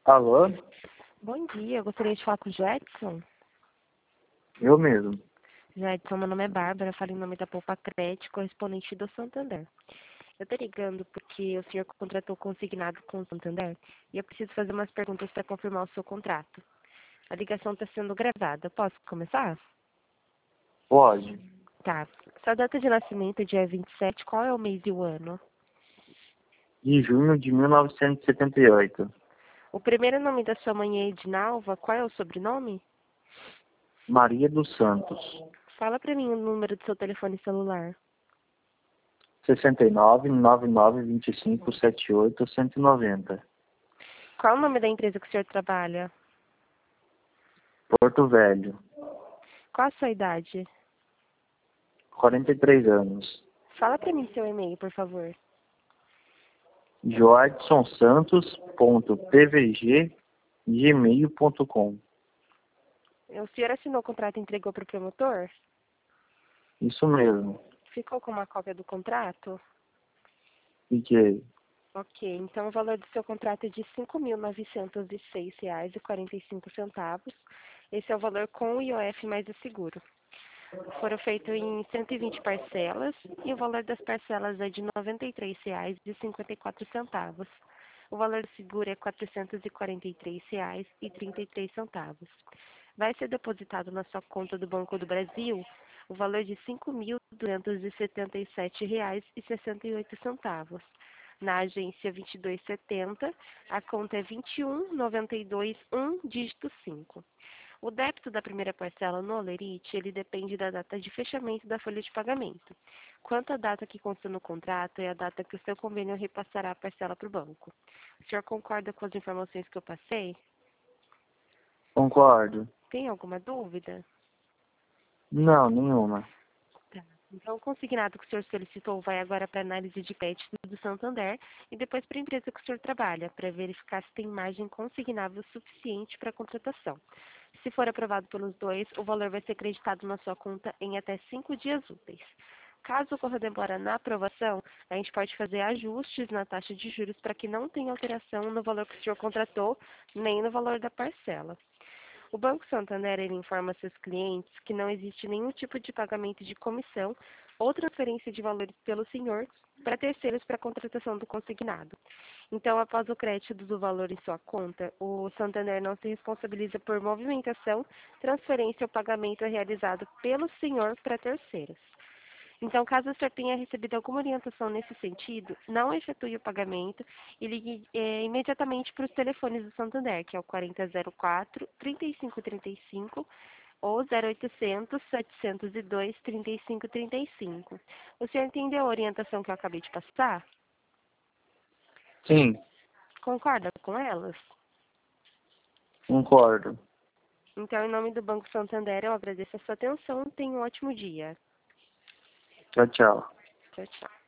Alô? Bom dia, eu gostaria de falar com o Jetson. Eu mesmo. Jetson, meu nome é Bárbara, falo em nome da Poupa Crédito, correspondente do Santander. Eu estou ligando porque o senhor contratou consignado com o Santander e eu preciso fazer umas perguntas para confirmar o seu contrato. A ligação está sendo gravada. Posso começar? Pode. Tá. Sua data de nascimento é dia 27, qual é o mês e o ano? De junho de 1978. O primeiro nome da sua mãe é Edinalva, qual é o sobrenome? Maria dos Santos. Fala para mim o número do seu telefone celular. 69-99-25-78-190. Qual o nome da empresa que o senhor trabalha? Porto Velho. Qual a sua idade? 43 anos. Fala para mim seu e-mail, por favor. joadsonsantos.pvg@gmail.com. O senhor assinou o contrato e entregou para o promotor? Isso mesmo. Ficou com uma cópia do contrato? Fiquei. Ok, então o valor do seu contrato é de R$ 5.906,45. Esse é o valor com o IOF mais o seguro. Foram feitos em 120 parcelas e o valor das parcelas é de R$ 93,54. O valor do seguro é R$ 443,33. Vai ser depositado na sua conta do Banco do Brasil o valor de R$ 5.277,68. Na agência 2270, a conta é 21921, dígito 5. O débito da primeira parcela no Olerite, ele depende da data de fechamento da folha de pagamento. Quanto à data que consta no contrato, é a data que o seu convênio repassará a parcela para o banco. O senhor concorda com as informações que eu passei? Concordo. Tem alguma dúvida? Não, nenhuma. Tá. Então, o consignado que o senhor solicitou vai agora para a análise de crédito do Santander e depois para a empresa que o senhor trabalha, para verificar se tem margem consignável suficiente para a contratação. Se for aprovado pelos dois, o valor vai ser creditado na sua conta em até 5 dias úteis. Caso ocorra demora na aprovação, a gente pode fazer ajustes na taxa de juros para que não tenha alteração no valor que o senhor contratou, nem no valor da parcela. O Banco Santander ele informa seus clientes que não existe nenhum tipo de pagamento de comissão ou transferência de valores pelo senhor para terceiros para a contratação do consignado. Então, após o crédito do valor em sua conta, o Santander não se responsabiliza por movimentação, transferência ou pagamento realizado pelo senhor para terceiros. Então, caso o senhor tenha recebido alguma orientação nesse sentido, não efetue o pagamento e ligue imediatamente para os telefones do Santander, que é o 4004-3535 ou 0800-702-3535. O senhor entendeu a orientação que eu acabei de passar? Sim, Concorda com elas? concordo. Então, em nome do Banco Santander, eu agradeço a sua atenção e tenha um ótimo dia. Tchau, tchau. Tchau, tchau.